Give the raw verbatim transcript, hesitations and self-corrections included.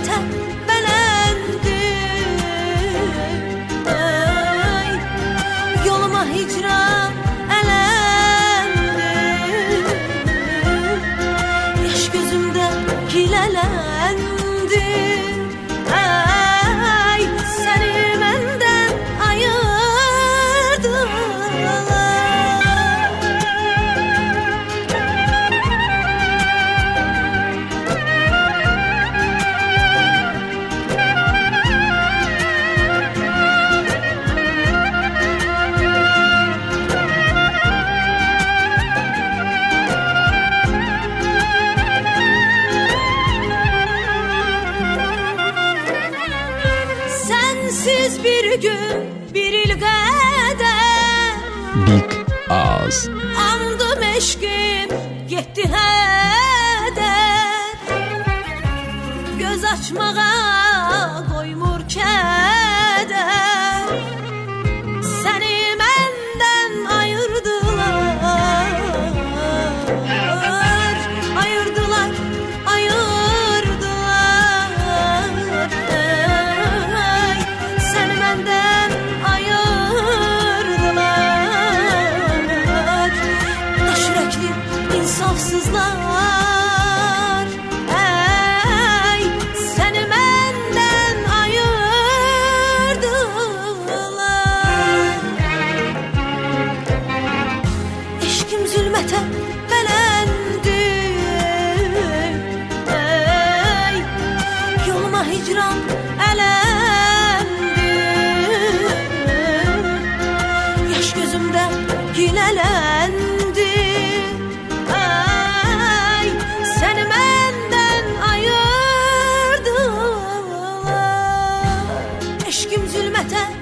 zülmete belendi. Ay, yoluma hicran elendi. Yaş gözümde hilelendi. Ay, seni benden ayırdılar. Sensiz bir gün bir ilgede Big Ağız andım eşkim gitti heder. Göz açmağa koymur keder. Seni benden ayırdılar. Ayırdılar, ayırdılar. Ay, seni benden ayırdılar. Taş yürekli insafsızlar. Ay, seni benden ayırdılar. Eşkim zulmete belendi. Ey, yoluma hicran elendi. Yaş gözümde hilelendi. Ay, seni benden ayırdılar. Eşkim zulmete